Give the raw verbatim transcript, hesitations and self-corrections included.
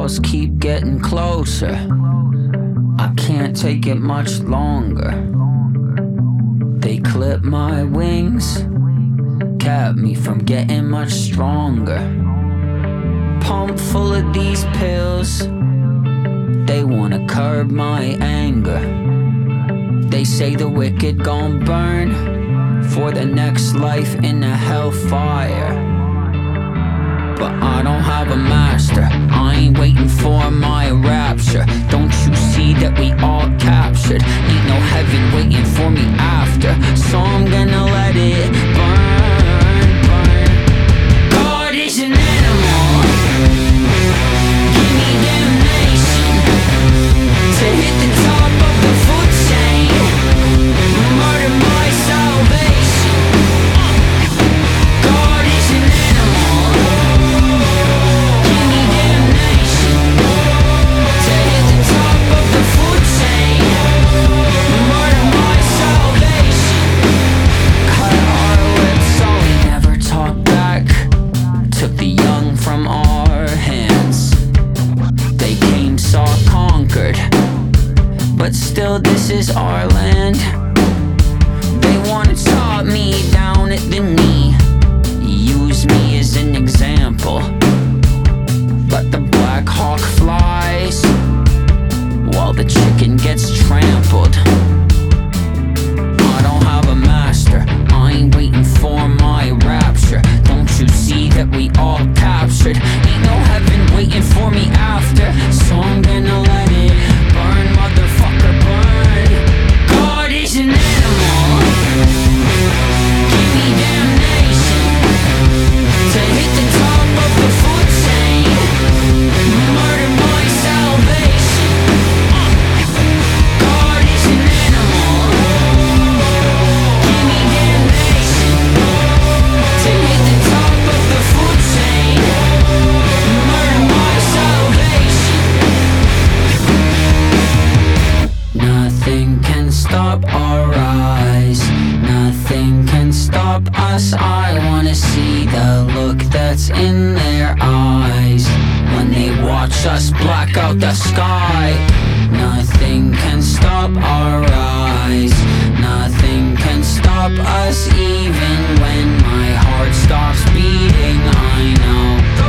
walls keep getting closer. I can't take it much longer. They clip my wings, kept me from getting much stronger. Pump full of these pills, they wanna curb my anger. They say the wicked gon' burn for the next life in the hellfire. But I don't have a master, I ain't waiting for my rapture. Don't you see that we all captured? Ain't no heaven waiting for me after. So I'm gonna let it burn, burn. God is an animal, give me damnation to hit the top of the food chain, murder my salvation. God is an animal, give me damnation to hit the top of the food chain, murder my salvation. Cut our lips so we never talk back. Took the young from our hands. They came, saw, conquered, but still this is our land. They wanna chop me down at the knee, use me as an example, but the Black Hawk flies while the chicken gets trampled. I don't have a master, I ain't waiting for my rapture. Don't you see that we all captured? Ain't no heaven waiting for me after. So I'm gonna let it burn, motherfucker, burn. God is an animal, give me damnation to hit the top of the food chain, murder my salvation. God is an animal, give me damnation to hit the top of the food chain, murder my salvation. Nothing can stop our rise, nothing can stop us. I wanna see the look that's in their eyes when they watch us black out the sky. Nothing can stop our rise, nothing can stop us. Even when my heart stops beating, I know